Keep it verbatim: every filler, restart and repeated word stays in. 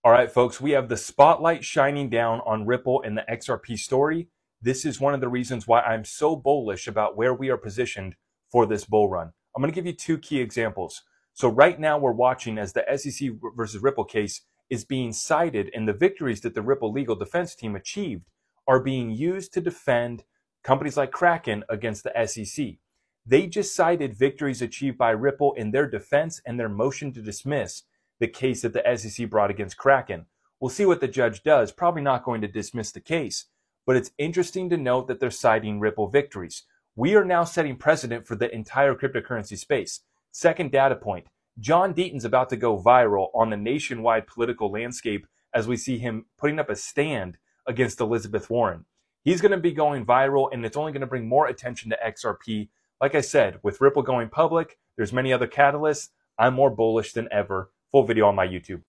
All right, folks, we have the spotlight shining down on Ripple and the X R P story. This is one of the reasons why I'm so bullish about where we are positioned for this bull run. I'm going to give you two key examples. So right now we're watching as the S E C versus Ripple case is being cited, and the victories that the Ripple legal defense team achieved are being used to defend companies like Kraken against the S E C. They just cited victories achieved by Ripple in their defense and their motion to dismiss the case that the S E C brought against Kraken. We'll see what the judge does. Probably not going to dismiss the case, but it's interesting to note that they're citing Ripple victories. We are now setting precedent for the entire cryptocurrency space. Second data point, John Deaton's about to go viral on the nationwide political landscape as we see him putting up a stand against Elizabeth Warren. He's going to be going viral, and it's only going to bring more attention to X R P. Like I said, with Ripple going public, there's many other catalysts. I'm more bullish than ever. Full video on my YouTube.